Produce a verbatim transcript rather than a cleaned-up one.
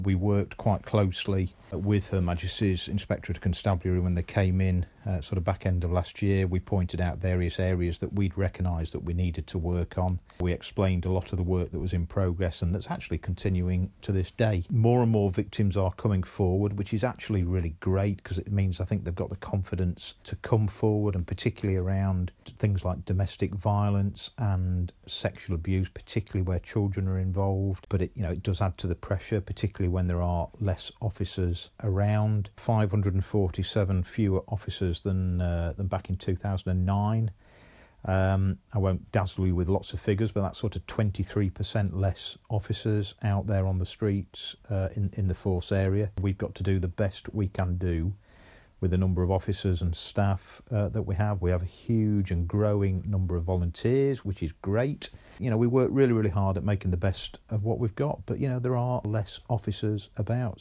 We worked quite closely with Her Majesty's Inspectorate of Constabulary when they came in uh, sort of back end of last year. We pointed out various areas that we'd recognised that we needed to work on. We explained a lot of the work that was in progress and that's actually continuing to this day. More and more victims are coming forward, which is actually really great because it means I think they've got the confidence to come forward, and particularly around things like domestic violence and sexual abuse, particularly where children are involved. But it, you know, it does add to the pressure, particularly when there are less officers around. five hundred forty-seven fewer officers than uh, than back in two thousand nine. Um, I won't dazzle you with lots of figures, but that's sort of twenty-three percent less officers out there on the streets uh, in, in the force area. We've got to do the best we can do with the number of officers and staff uh, that we have. We have a huge and growing number of volunteers, which is great. You know, we work really, really hard at making the best of what we've got, but, you know, there are less officers about.